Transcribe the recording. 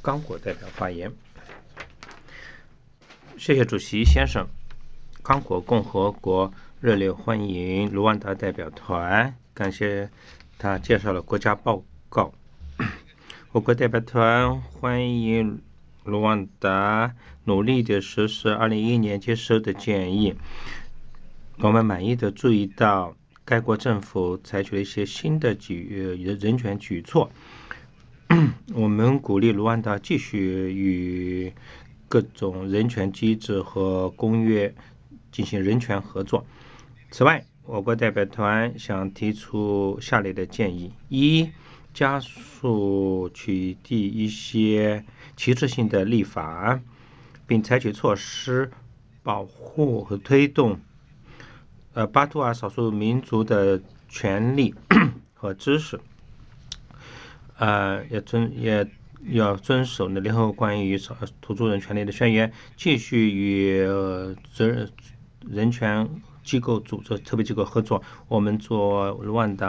刚果代表发言。谢谢主席先生。刚果共和国热烈欢迎卢旺达代表团，感谢他介绍了国家报告。我国代表团欢迎卢旺达努力地实施2011年接收的建议。我们满意地注意到该国政府采取了一些新的人权举措。我们鼓励卢旺达继续与各种人权机制和公约进行人权合作。此外，我国代表团想提出下列的建议：一、加速取缔一些歧视性的立法，并采取措施保护和推动巴图亚少数民族的权利和知识。也要遵守联合国关于土著人权利的宣言，继续与人权机构组织特别机构合作。我们做卢旺达